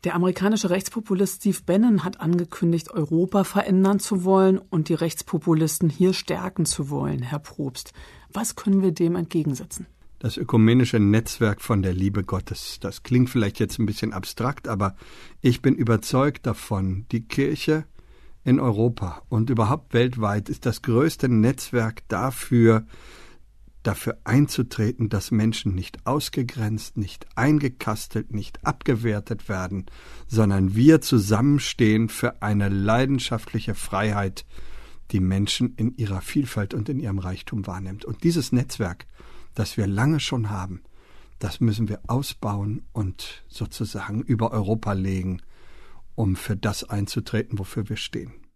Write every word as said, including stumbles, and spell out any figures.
Der amerikanische Rechtspopulist Steve Bannon hat angekündigt, Europa verändern zu wollen und die Rechtspopulisten hier stärken zu wollen. Herr Probst, was können wir dem entgegensetzen? Das ökumenische Netzwerk von der Liebe Gottes. Das klingt vielleicht jetzt ein bisschen abstrakt, aber ich bin überzeugt davon, die Kirche in Europa und überhaupt weltweit ist das größte Netzwerk dafür, dafür einzutreten, dass Menschen nicht ausgegrenzt, nicht eingekastelt, nicht abgewertet werden, sondern wir zusammenstehen für eine leidenschaftliche Freiheit, die Menschen in ihrer Vielfalt und in ihrem Reichtum wahrnimmt. Und dieses Netzwerk, das wir lange schon haben, das müssen wir ausbauen und sozusagen über Europa legen, um für das einzutreten, wofür wir stehen.